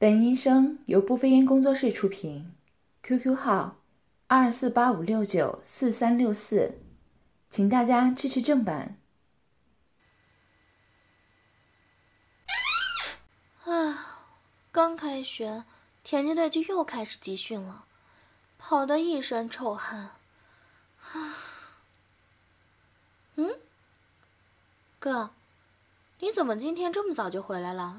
本音声由不飞烟工作室出品 ，QQ 号2485694364，请大家支持正版。 刚开学，田径队就又开始集训了，跑得一身臭汗。哥，你怎么今天这么早就回来了？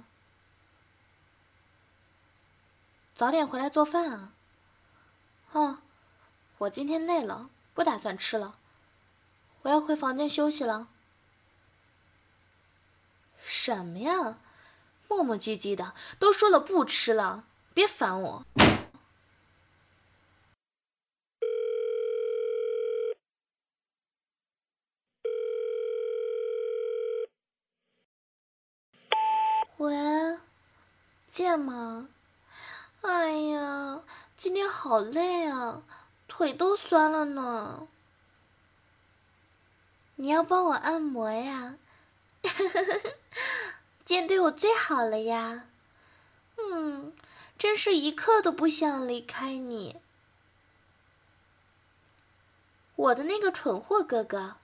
早点回来做饭啊。我今天累了，不打算吃了，我要回房间休息了。什么呀，磨磨唧唧的，都说了不吃了，别烦我。喂，健吗？哎呀，今天好累啊，腿都酸了呢。你要帮我按摩呀？健对我最好了呀。真是一刻都不想离开你。我的那个蠢货哥哥，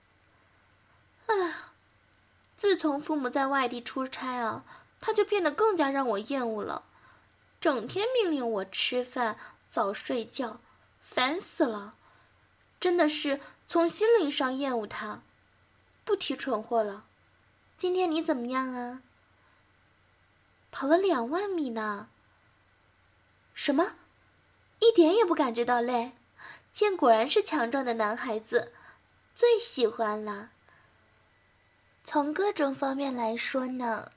自从父母在外地出差啊，他就变得更加让我厌恶了，整天命令我吃饭、早睡觉，烦死了，真的是从心灵上厌恶他。不提蠢货了，今天你怎么样啊？跑了2万米呢。什么？一点也不感觉到累？健果然是强壮的男孩子，最喜欢了。从各种方面来说呢，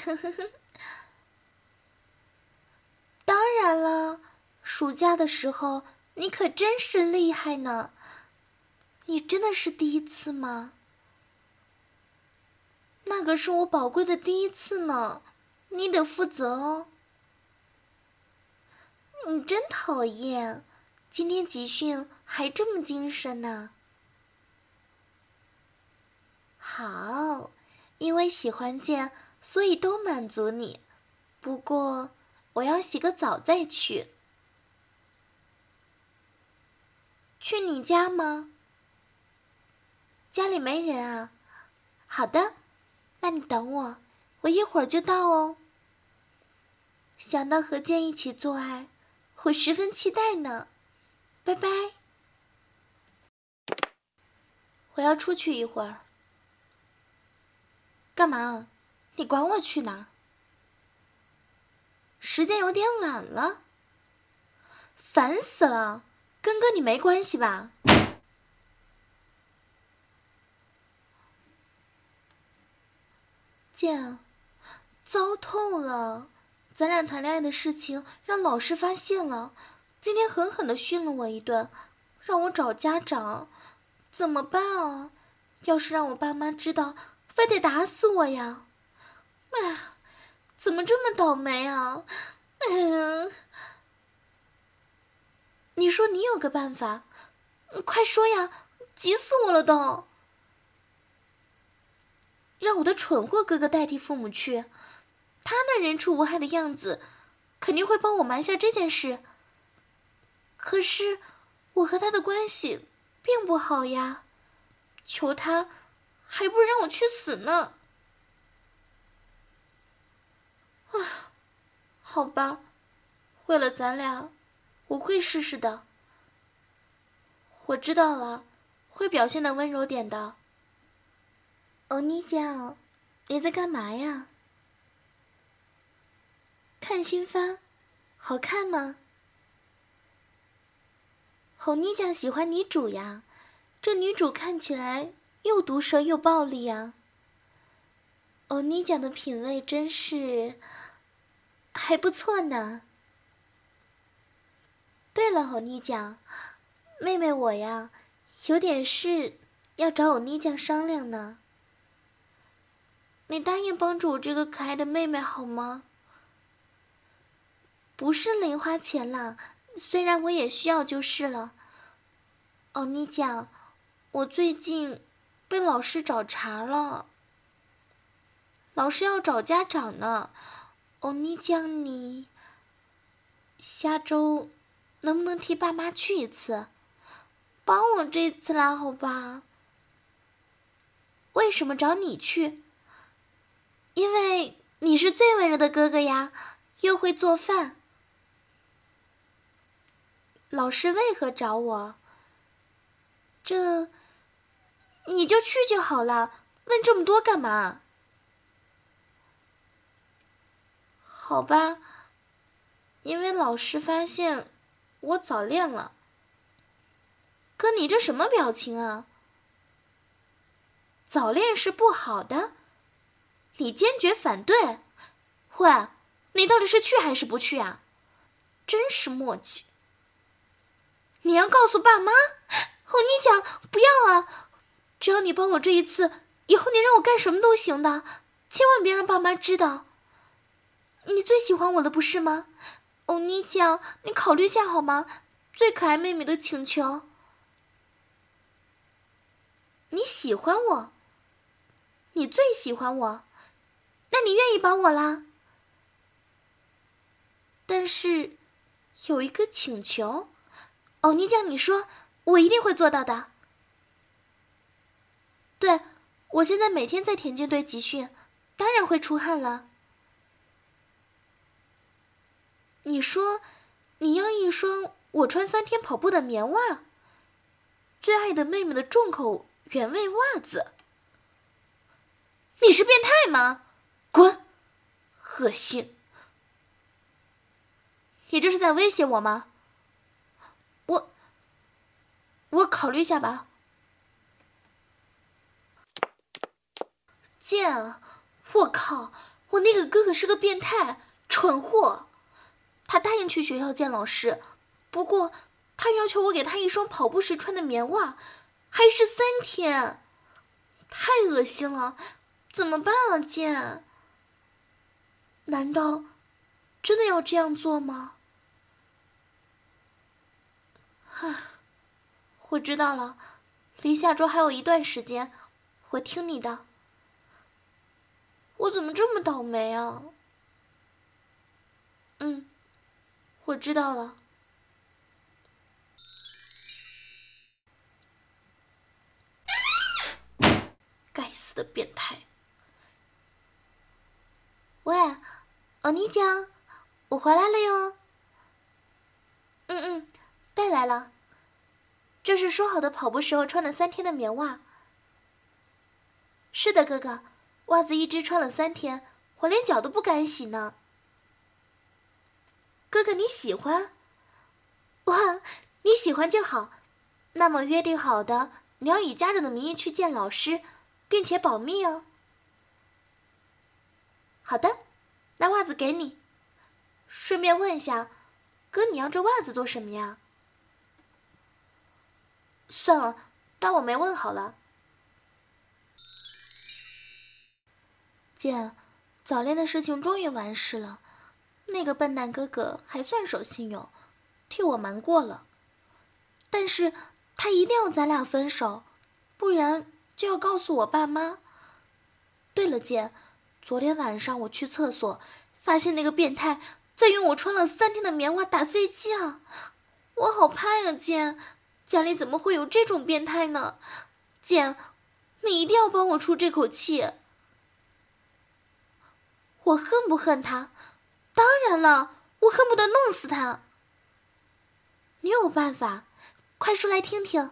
当然了，暑假的时候你可真是厉害呢。你真的是第一次吗？那个是我宝贵的第一次呢，你得负责哦。你真讨厌，今天集训还这么精神呢。好，因为喜欢健，所以都满足你。不过，我要洗个澡再去。去你家吗？家里没人啊？好的，那你等我，我一会儿就到哦。想到和健一起做爱，我十分期待呢。拜拜。我要出去一会儿。干嘛？你管我去哪儿？时间有点晚了。烦死了，跟哥你没关系吧？健，糟透了，咱俩谈恋爱的事情让老师发现了，今天狠狠地训了我一顿，让我找家长，怎么办啊？要是让我爸妈知道，非得打死我呀！哎呀，怎么这么倒霉啊？哎呀，你说你有个办法，快说呀，急死我了都！让我的蠢货哥哥代替父母去，他那人畜无害的样子，肯定会帮我瞒下这件事。可是我和他的关系并不好呀，求他，还不如让我去死呢。好吧，为了咱俩，我会试试的。我知道了，会表现得温柔点的。欧尼酱，你在干嘛呀？看新番，好看吗？欧尼酱喜欢女主呀，这女主看起来又毒舌又暴力呀。欧尼酱的品味真是还不错呢。对了，欧尼酱，妹妹我呀，有点事要找欧尼酱商量呢。你答应帮助我这个可爱的妹妹好吗？不是零花钱啦，虽然我也需要就是了。欧尼酱，我最近被老师找茬了，老师要找家长呢。欧尼酱你下周能不能替爸妈去一次？帮我这次啦，好吧？为什么找你去？因为你是最温柔的哥哥呀，又会做饭。老师为何找我？这，你就去就好了，问这么多干嘛？好吧，因为老师发现我早恋了。哥，你这什么表情啊？早恋是不好的，你坚决反对。喂，你到底是去还是不去啊？真是磨叽。你要告诉爸妈？哦，你讲不要啊！只要你帮我这一次，以后你让我干什么都行的，千万别让爸妈知道。你最喜欢我了，不是吗？哦，你讲，你考虑下好吗？最可爱妹妹的请求。你喜欢我？你最喜欢我？那你愿意帮我啦？但是有一个请求。哦，你讲，你说，我一定会做到的。对，我现在每天在田径队集训，当然会出汗了。你说，你要一双我穿3天跑步的棉袜，最爱的妹妹的重口原味袜子。你是变态吗？滚！恶心！你这是在威胁我吗？我考虑一下吧。贱！我靠！我那个哥哥是个变态，蠢货。他答应去学校见老师，不过他要求我给他一双跑步时穿的棉袜，还是3天，太恶心了！怎么办啊，贱？难道真的要这样做吗？唉，我知道了，离下周还有一段时间，我听你的。我怎么这么倒霉啊？我知道了。该死的变态！喂，欧尼酱，我回来了哟。带来了。这是说好的跑步时候穿了3天的棉袜。是的，哥哥，袜子一只穿了3天，我连脚都不敢洗呢。哥哥，你喜欢？哇，你喜欢就好。那么约定好的，你要以家长的名义去见老师，并且保密哦。好的，那袜子给你。顺便问一下，哥，你要这袜子做什么呀？算了，当我没问好了。姐，早恋的事情终于完事了，那个笨蛋哥哥还算守信用，替我瞒过了。但是他一定要咱俩分手，不然就要告诉我爸妈。对了，姐，昨天晚上我去厕所，发现那个变态在用我穿了3天的棉袜打飞机啊！我好怕呀，姐，家里怎么会有这种变态呢？姐，你一定要帮我出这口气。我恨不恨他？当然了，我恨不得弄死他。你有办法，快说来听听。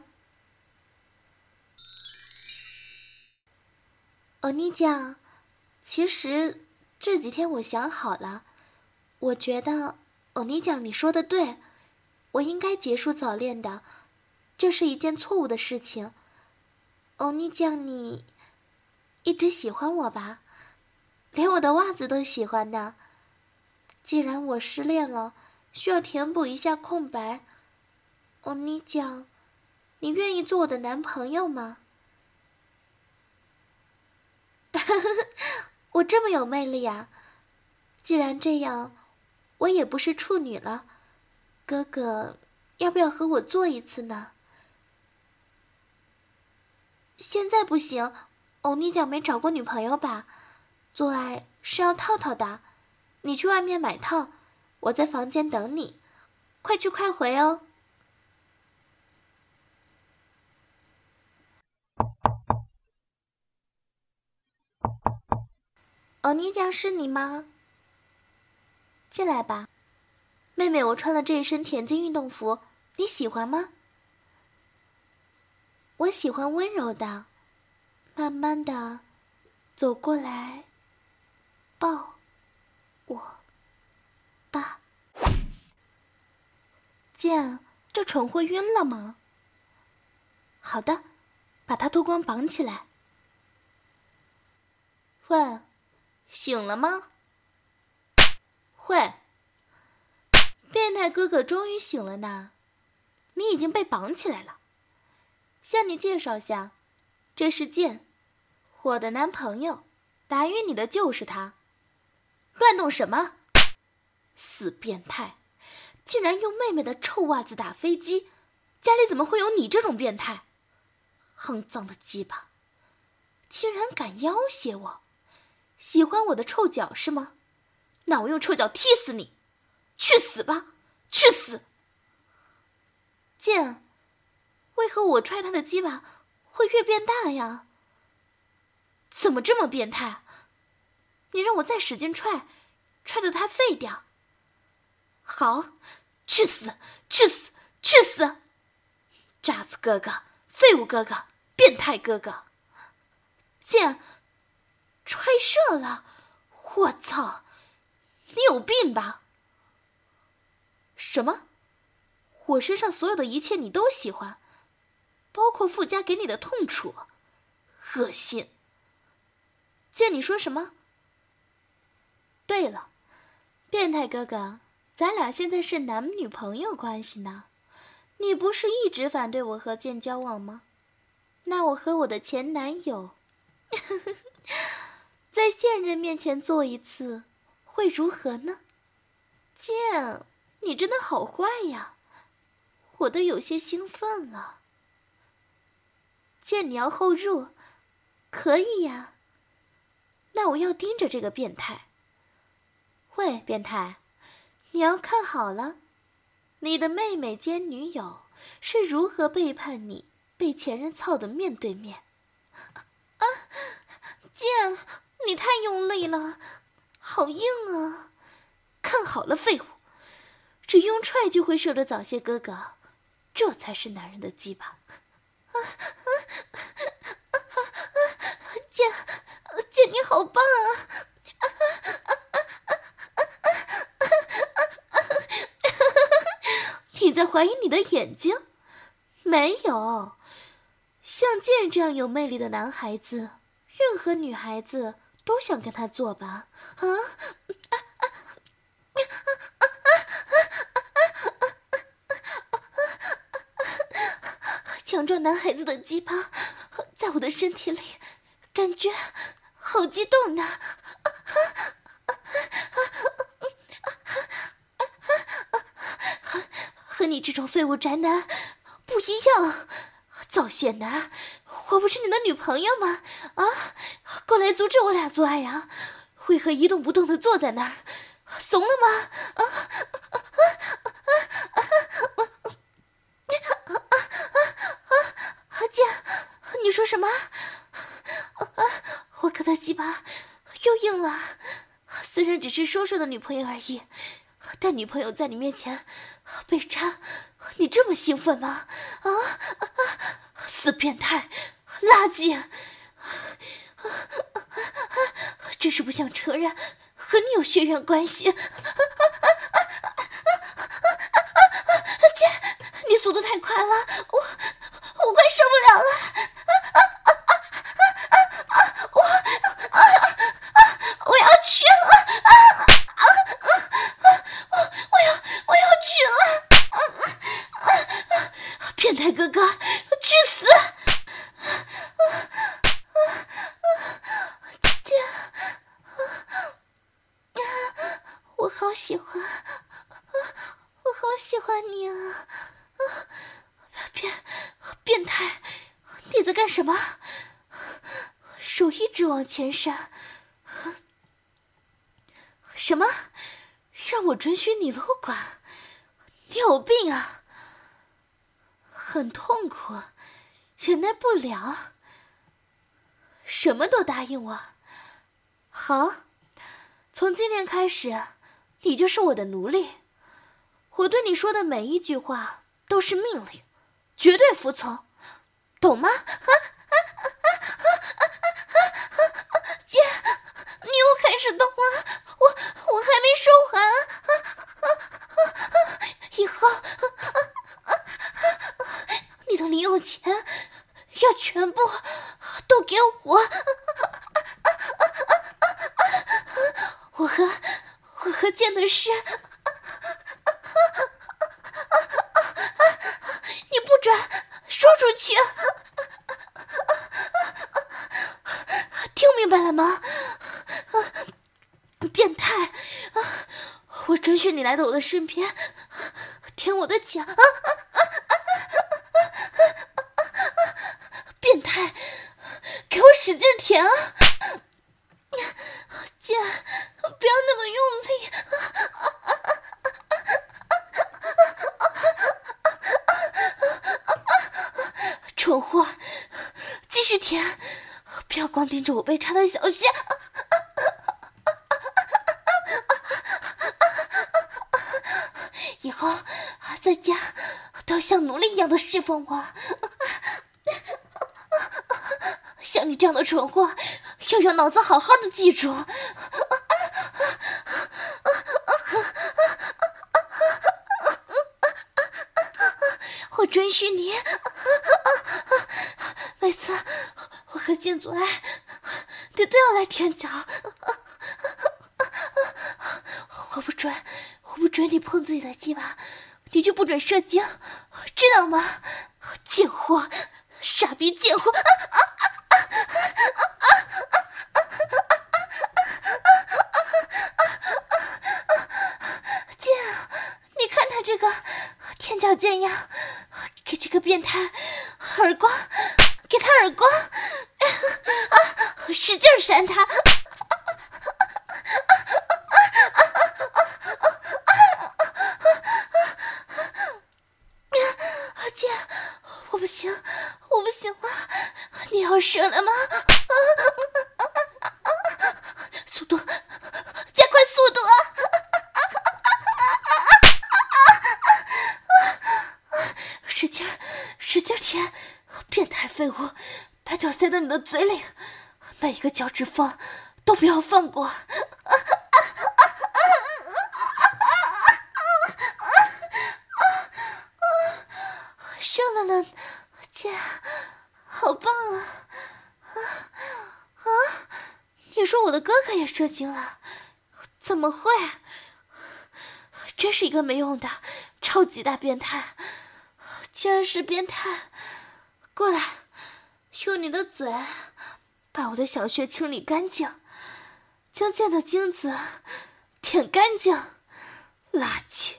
欧尼酱，其实这几天我想好了，我觉得欧尼酱你说的对，我应该结束早恋的，这是一件错误的事情。欧尼酱，你一直喜欢我吧？连我的袜子都喜欢的。既然我失恋了，需要填补一下空白。欧尼酱，你愿意做我的男朋友吗？我这么有魅力啊！既然这样，我也不是处女了。哥哥，要不要和我做一次呢？现在不行，欧尼酱没找过女朋友吧？做爱是要套套的，你去外面买套，我在房间等你。 快去快回哦。欧尼酱是你吗？进来吧。妹妹，我穿了这一身田径运动服，你喜欢吗？我喜欢温柔的，慢慢的走过来，抱我吧。剑，这蠢货晕了吗？好的，把他脱光绑起来。喂，醒了吗？喂，变态哥哥终于醒了呢，你已经被绑起来了。向你介绍下，这是剑，我的男朋友，打晕你的就是他。乱动什么？死变态，竟然用妹妹的臭袜子打飞机，家里怎么会有你这种变态？肮脏的鸡巴，竟然敢要挟我，喜欢我的臭脚是吗？那我用臭脚踢死你，去死吧，去死！剑，为何我踹他的鸡巴会越变大呀？怎么这么变态？你让我再使劲踹，踹得他废掉。好，去死，去死，去死！渣子哥哥，废物哥哥，变态哥哥！剑，踹射了！我操，你有病吧？什么？我身上所有的一切你都喜欢，包括附加给你的痛楚，恶心！剑，你说什么？对了，变态哥哥，咱俩现在是男女朋友关系呢，你不是一直反对我和剑交往吗？那我和我的前男友在现任面前做一次，会如何呢？剑，你真的好坏呀，我都有些兴奋了。剑，你要后入，可以呀。那我要盯着这个变态。喂，变态，你要看好了，你的妹妹兼女友是如何背叛你，被前任操得面对面。啊，剑，你太用力了，好硬啊！看好了，废物，只用踹就会射得早些哥哥，这才是男人的鸡巴。剑，你好棒啊！你在怀疑你的眼睛？没有，像剑这样有魅力的男孩子，任何女孩子都想跟他做吧？啊！强壮男孩子的鸡巴在我的身体里，感觉好激动呢！和你这种废物宅男不一样，早泄男，我不是你的女朋友吗？啊，过来阻止我俩做爱呀？为何一动不动地坐在那儿？怂了吗？剑，你说什么？我可的鸡巴又硬了，虽然只是说说的女朋友而已，但女朋友在你面前被插，你这么兴奋吗？啊！死变态，垃圾！真是不想承认和你有血缘关系。姐，你速度太快了，我快受不了了。我要去了！我要去了！变态哥哥，去死！姐，我好喜欢，我好喜欢你啊！变态，你在干什么？手一直往前扇。什么？让我准许你撸管？ 你有病啊！很痛苦，忍耐不了。什么都答应我。好，从今天开始，你就是我的奴隶。我对你说的每一句话都是命令，绝对服从，懂吗？姐，你又开始动了，我还没说完。以后你的零用钱要全部都给我。我和见的是，你不准说出去，听明白了吗？变态！我准许你来到我的身边，舔我的脚。变态！给我使劲舔啊！姐，不要那么用力。蠢货，继续舔，不要光盯着我被插的小穴。以后在家都要像奴隶一样的侍奉我。像你这样的蠢货，要有脑子好好的记住。我准许你，每次我和建祖爱，你都要来舔脚。我不准你碰自己的鸡巴，你就不准射精，知道吗？贱货，傻逼贱货！姐，你看他这个天脚贱样，给这个变态耳光，给他耳光，使劲扇他。姐，我不行了，你要射了吗？速度，加快速度啊！使劲舔，变态废物，把脚塞到你的嘴里，每一个脚趾缝都不要放过。射了呢，姐，好棒啊！你说我的哥哥也射精了？怎么会？真是一个没用的超级大变态！居然是变态！过来，用你的嘴把我的小穴清理干净，将剑的精子舔干净，垃圾！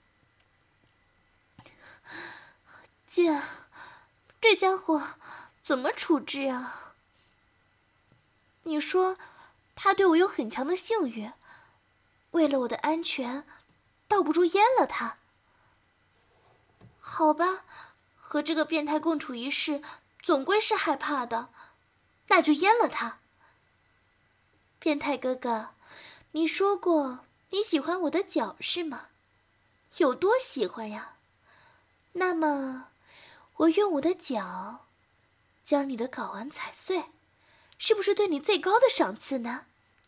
姐，这家伙怎么处置啊？你说他对我有很强的性欲，为了我的安全，倒不如阉了他。好吧，和这个变态共处一室，总归是害怕的，那就阉了他。变态哥哥，你说过你喜欢我的脚是吗？有多喜欢呀？那么，我用我的脚将你的睾丸踩碎，是不是对你最高的赏赐呢？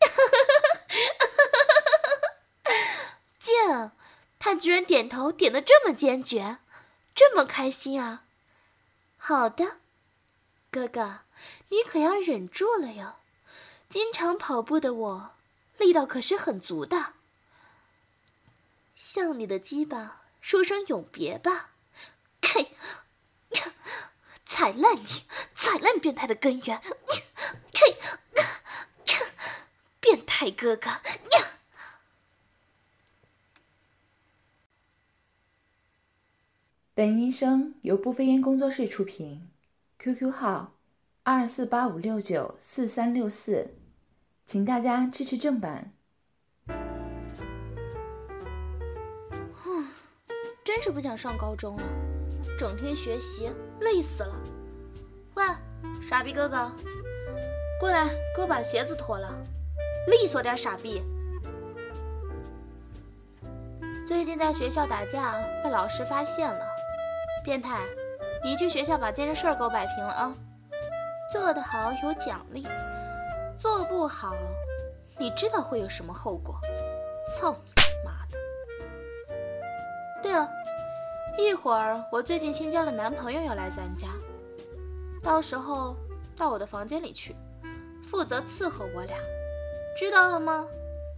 静，他居然点头点得这么坚决，这么开心啊！好的，哥哥，你可要忍住了哟。经常跑步的我，力道可是很足的。向你的鸡巴说声永别吧，嘿，踩烂你，踩烂变态的根源，嘿，变态哥哥。 本音声由不飞烟工作室出品 ，QQ 号2485694364，请大家支持正版。 真真是不想上高中了，整天学习累死了。喂，傻逼哥哥，过来给我把鞋子脱了，利索点傻逼。最近在学校打架被老师发现了，变态，你去学校把这件事给我摆平了啊！做得好有奖励，做不好你知道会有什么后果。操你妈的！对了，一会儿我最近新交的男朋友要来咱家，到时候到我的房间里去，负责伺候我俩，知道了吗？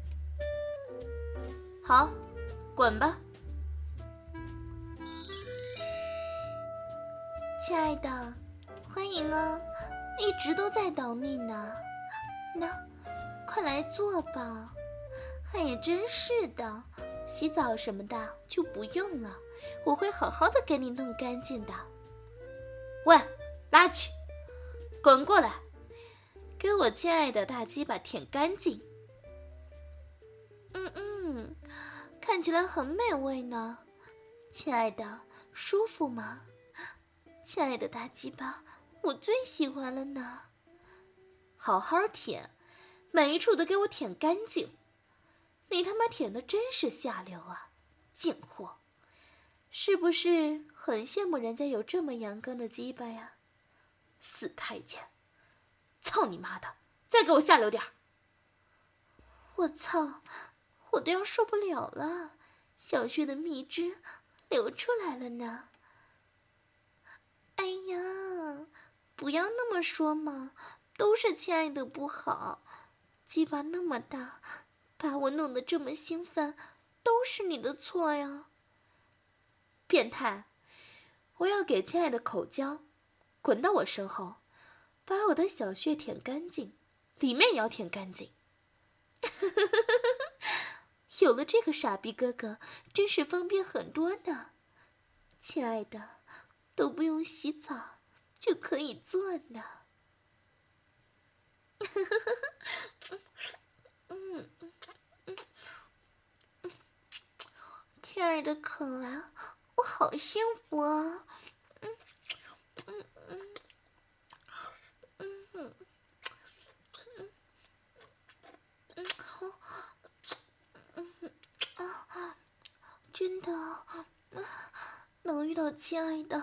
好，滚吧。亲爱的，欢迎啊，一直都在等你呢。那，快来坐吧。哎呀，真是的，洗澡什么的就不用了，我会好好的给你弄干净的。喂，垃圾，滚过来，给我亲爱的大鸡巴舔干净。看起来很美味呢，亲爱的，舒服吗？亲爱的大鸡巴，我最喜欢了呢。好好舔，每一处都给我舔干净。你他妈舔的真是下流啊，贱货！是不是很羡慕人家有这么阳刚的鸡巴呀？死太监，操你妈的，再给我下流点儿！我操，我都要受不了了，小穴的蜜汁流出来了呢。哎呀，不要那么说嘛，都是亲爱的不好，鸡巴那么大，把我弄得这么兴奋，都是你的错呀。变态，我要给亲爱的口交，滚到我身后，把我的小穴舔干净，里面也要舔干净。有了这个傻逼哥哥，真是方便很多的。亲爱的，都不用洗澡就可以做呢。亲爱的肯兰，我好幸福啊！真的能遇到亲爱的，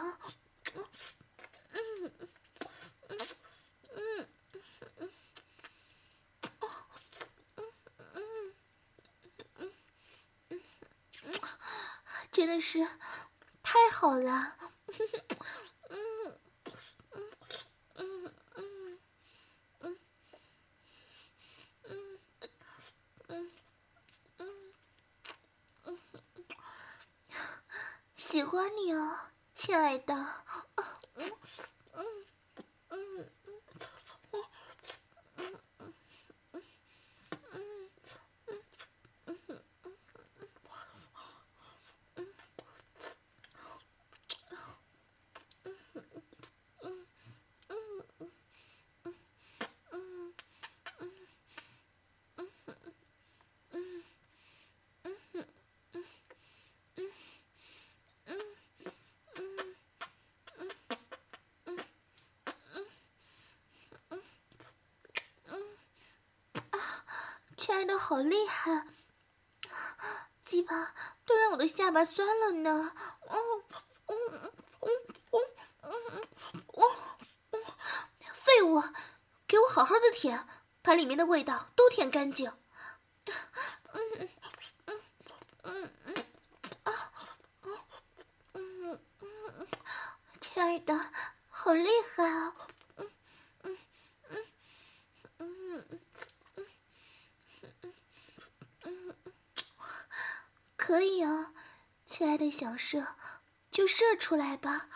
真的是太好了。喜欢你啊，亲爱的。亲爱的好厉害，鸡巴都让我的下巴酸了呢。废物，给我好好的舔，把里面的味道都舔干净。亲爱的，好厉害啊！可以啊，亲爱的小射，就射出来吧。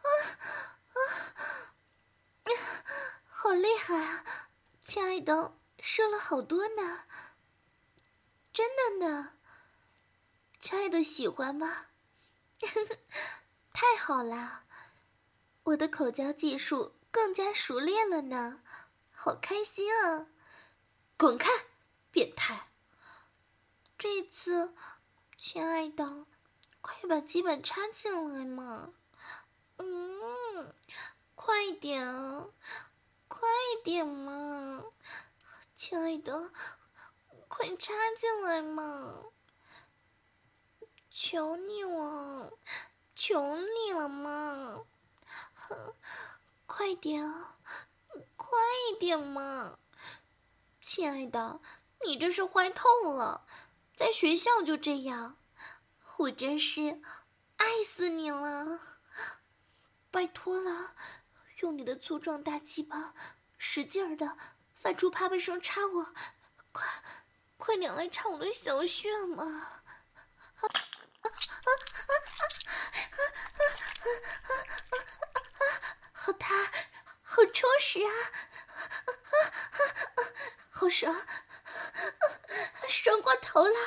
好厉害啊，亲爱的， 瘦了好多呢，真的呢。亲爱的，喜欢吗？太好了，我的口交技术更加熟练了呢，好开心啊！滚开，变态！这次，亲爱的，快把基板插进来嘛！快点，快点嘛！亲爱的，快插进来嘛！求你了，求你了嘛！快点，快一点嘛！亲爱的，你这是坏透了，在学校就这样，我真是爱死你了！拜托了，用你的粗壮大鸡巴，使劲儿的发出啪啪声插我，快点来插我的小穴嘛！好大，好充实啊！好爽，爽过头了！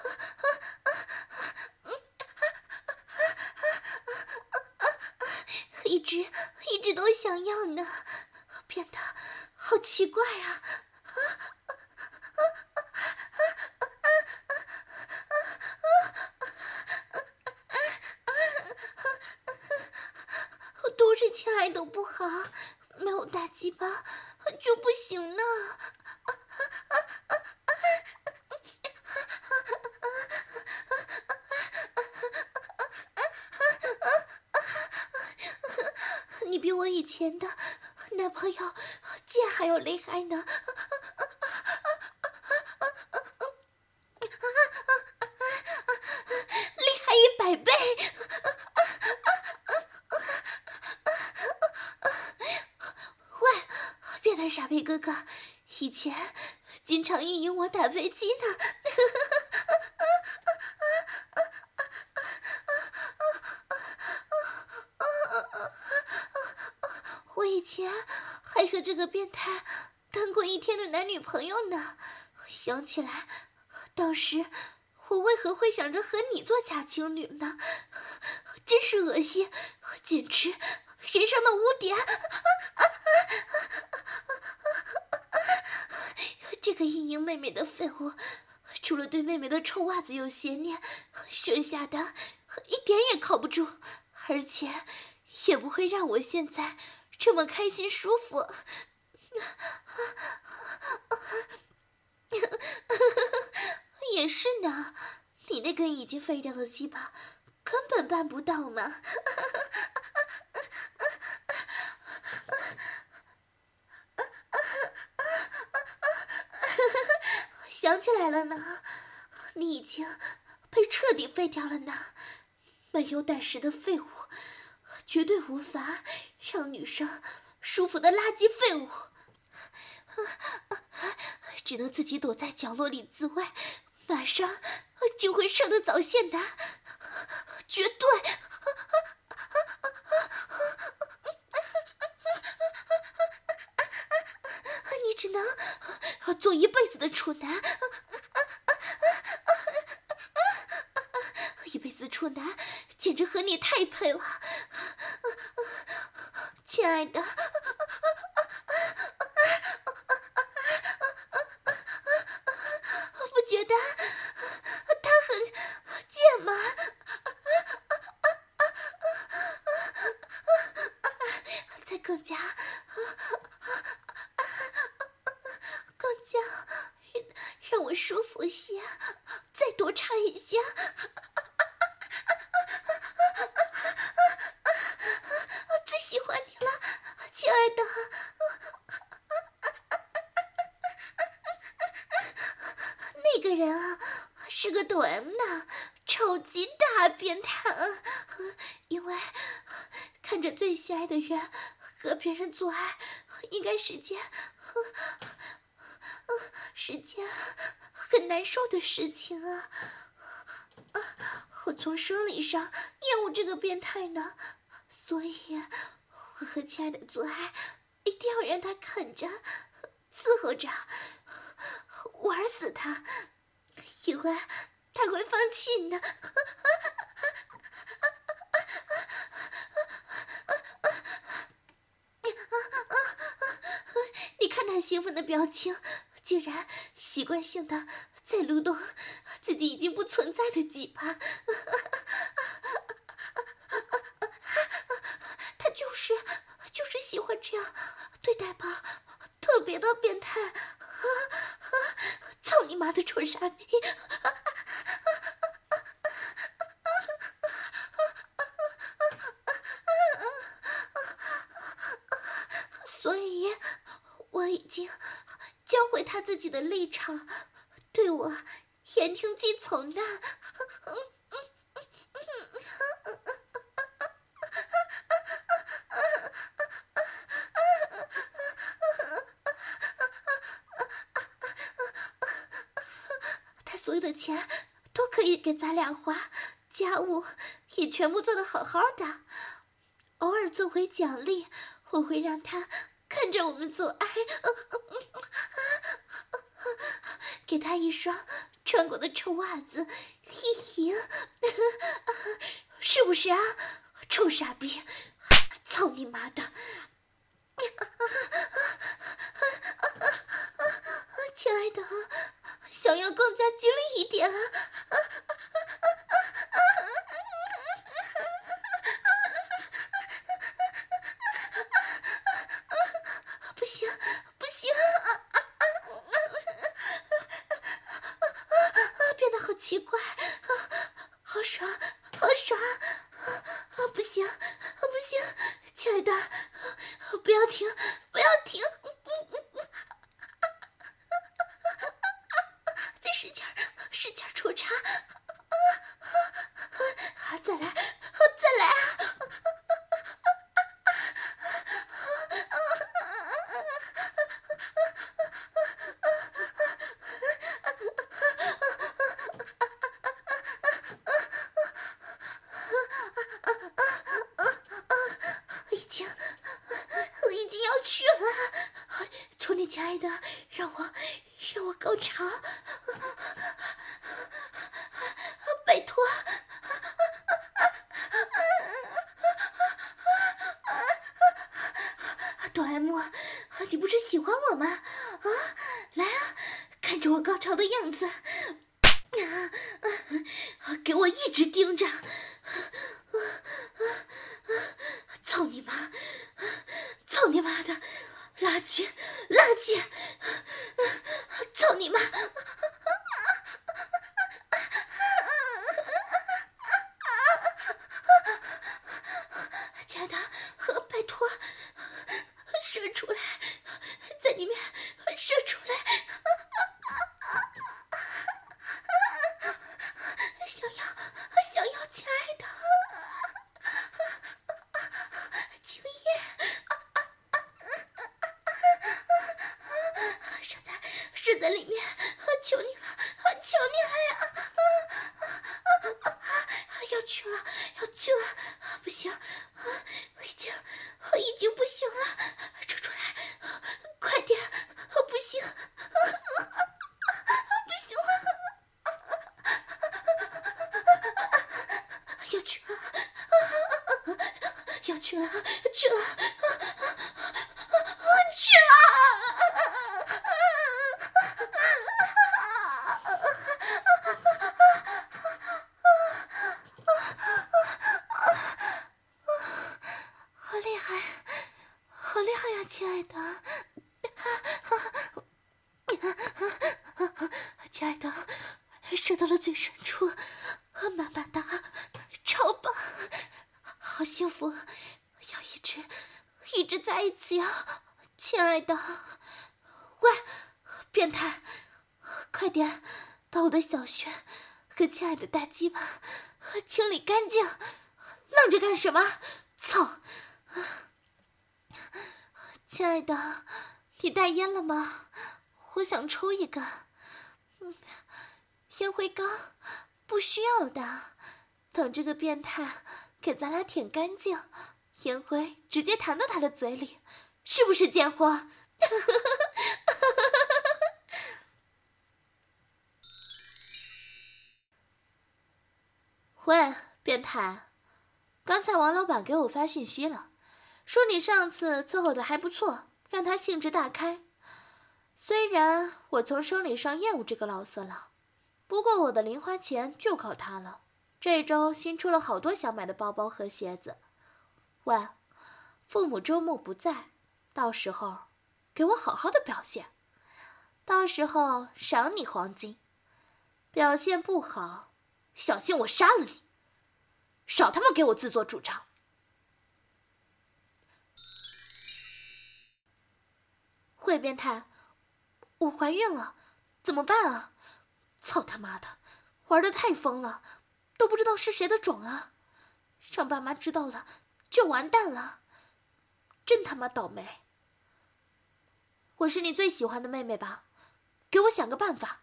一直都想要呢，变得好奇怪啊！都是亲爱的不好，没有大鸡巴就不行呢。你比我以前的男朋友剑还要厉害呢。厉害100倍！喂，变态傻逼哥哥，以前经常意淫我打飞机呢。我以前还和这个变态当过1天的男女朋友呢。想起来，当时我为何会想着和你做假情侣呢？真是恶心，简直人生的污点！这个意淫妹妹的废物，除了对妹妹的臭袜子有邪念，剩下的一点也靠不住，而且也不会让我现在这么开心舒服。也是呢，你那根已经废掉的鸡巴根本办不到嘛。想起来了呢，你已经被彻底废掉了呢。没有胆识的废物，绝对无法让女生舒服的垃圾废物，只能自己躲在角落里自慰，马上就会上得早线的，绝对。你只能做一辈子的处男，一辈子处男简直和你太配了，亲爱的。不觉得他很贱吗？再更加让我舒服些，再多插一些。最喜欢你了，亲爱的。那个人啊，是个抖 M 呢，超级大变态啊！因为看着最心爱的人和别人做爱，应该是件很难受的事情啊！我从生理上厌恶这个变态呢，所以我和亲爱的做爱一定要让他啃着、伺候着， 玩死他，一会儿他会放弃的。你看他兴奋的表情，竟然习惯性的在撸动自己已经不存在的鸡巴。他就是喜欢这样对待吧，特别的变态。操你妈的蠢傻逼！所以我已经教会他自己的立场，对我言听计从的。他所有的钱都可以给咱俩花，家务也全部做得好好的，偶尔作为奖励，我会让他看着我们做爱，给他一双穿过的臭袜子，嘿嘿，是不是啊，臭傻逼，操你妈的！亲爱的，想要更加激烈一点啊！不行不行，变得好奇怪，好爽好爽，不行不行，亲爱的，不要停不要停，再使劲抽插，再来再来啊！我已经要去了，求你亲爱的，让我高潮，拜托！哆 M， 你不是喜欢我吗？啊，来啊，看着我高潮的样子，给我一直盯着，操你妈！操你妈的，垃圾垃圾！操你妈！亲爱的，拜托，射出来，在里面射出来！想要，亲爱的，精液！射在里面，求你了，求你了呀！要去了，不行，我已经不行了，撤出来，快点，不行，不行了，要去了，去了。好厉害呀，亲爱的！亲爱的，射到了最深处，满满的，超棒，好幸福，要一直在一起啊，亲爱的！喂，变态，快点把我的小穴和亲爱的大鸡巴清理干净，愣着干什么？操！亲爱的，你带烟了吗？我想抽一个。烟灰缸不需要的，等这个变态给咱俩舔干净，烟灰直接弹到他的嘴里，是不是贱货？ 喂，变态，刚才王老板给我发信息了，说你上次伺候的还不错，让他兴致大开。虽然我从生理上厌恶这个老色狼，不过我的零花钱就靠他了。这周新出了好多想买的包包和鞋子。喂，父母周末不在，到时候给我好好的表现，到时候赏你黄金。表现不好，小心我杀了你！少他妈给我自作主张！会变态，我怀孕了，怎么办啊？操他妈的，玩得太疯了，都不知道是谁的种啊！让爸妈知道了就完蛋了，真他妈倒霉！我是你最喜欢的妹妹吧？给我想个办法。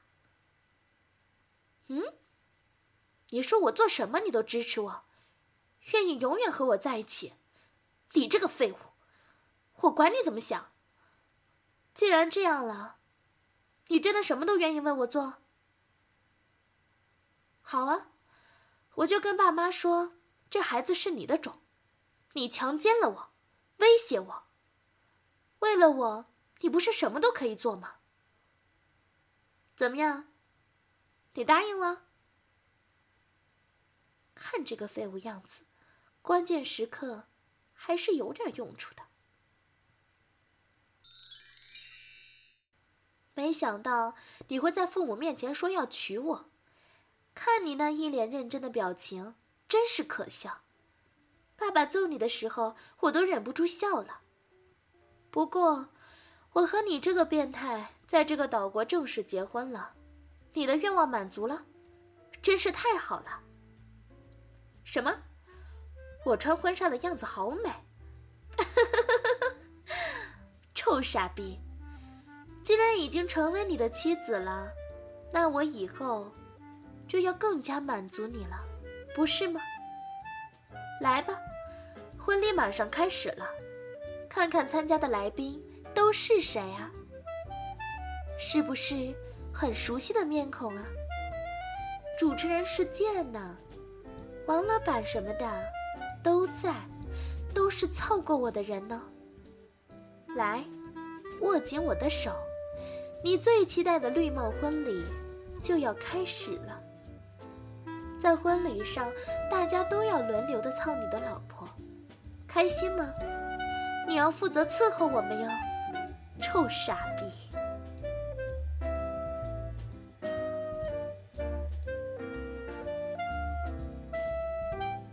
你说我做什么你都支持我，愿意永远和我在一起。你这个废物，我管你怎么想。既然这样了，你真的什么都愿意为我做？好啊，我就跟爸妈说，这孩子是你的种，你强奸了我，威胁我，为了我，你不是什么都可以做吗？怎么样？你答应了？看这个废物样子，关键时刻还是有点用处的。没想到你会在父母面前说要娶我，看你那一脸认真的表情，真是可笑。爸爸揍你的时候，我都忍不住笑了。不过，我和你这个变态在这个岛国正式结婚了，你的愿望满足了，真是太好了。什么？我穿婚纱的样子好美。臭傻逼，既然已经成为你的妻子了，那我以后就要更加满足你了，不是吗？来吧，婚礼马上开始了，看看参加的来宾都是谁啊？是不是很熟悉的面孔啊？主持人是剑呢，王老板什么的都在，都是操过我的人呢。来，握紧我的手，你最期待的绿帽婚礼就要开始了。在婚礼上，大家都要轮流的操你的老婆，开心吗？你要负责伺候我们哟，臭傻逼！